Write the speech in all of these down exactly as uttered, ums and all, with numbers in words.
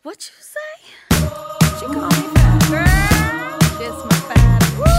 What you say? She call me fat girl. This my fat.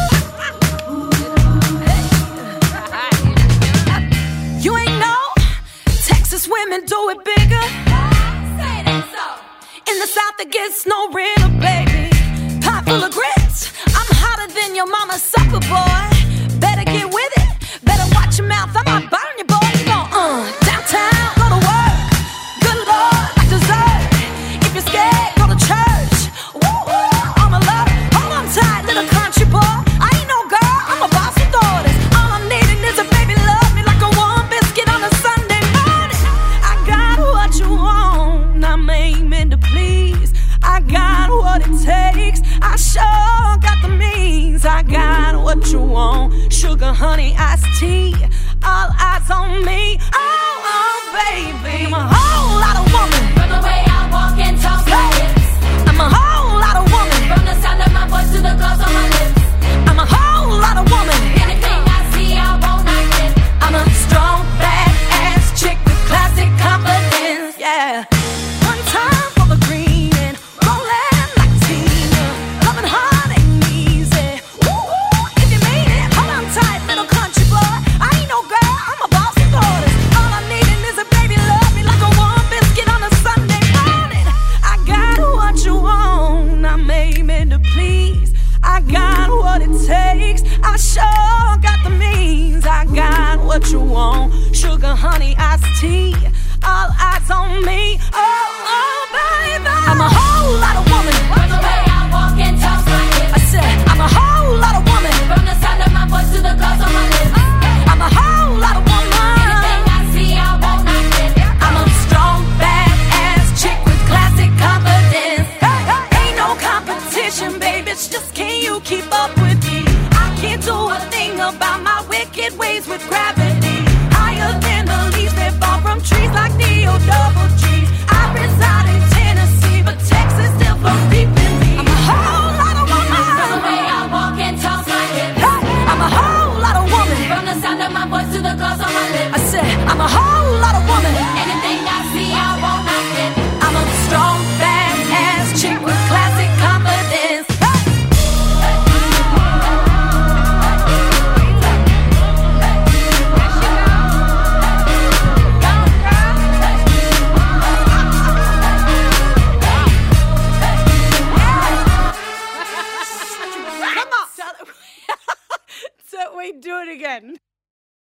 You ain't know Texas women do it bigger. Say that so. In the South it gets no realer, baby. Pot full of grits. I'm hotter than your mama's supper, boy. Better get with it. Better watch your mouth. I might burn you, boy. You gon' uh downtown, go to work. Good Lord, like dessert. If you're scared, go to church. Woo woo, on alert. Hold on tight, little country boy. I ain't no girl, I'm a boss of daughters. All I'm needing is a baby love me like a warm biscuit on a Sunday morning. I got what you want, I'm aiming to please. I got what it takes, I sure got the means. I got what you want, sugar, honey, iced tea. All eyes on me, oh, oh, baby. I'm a whole lot of woman. From the way I walk and talk, my hips. I'm a whole lot of woman. From the sound of my voice to the gloss on my lips. I'm a whole lot of woman. Anything I see, I won't knock it. I'm a strong, badass chick with classic confidence, yeah. One time for the green and rollin' like Tina. Loving hard ain't easy. Ooh, if you mean it, hold on tight, little country boy. I ain't no girl, I'm a boss of daughters. All I'm needing is a baby love me like a warm biscuit on a Sunday morning. I got what you want, I'm aiming to please. I got what it takes, I sure got the means. I got what you want, sugar, honey, iced tea. All eyes on me, oh, oh.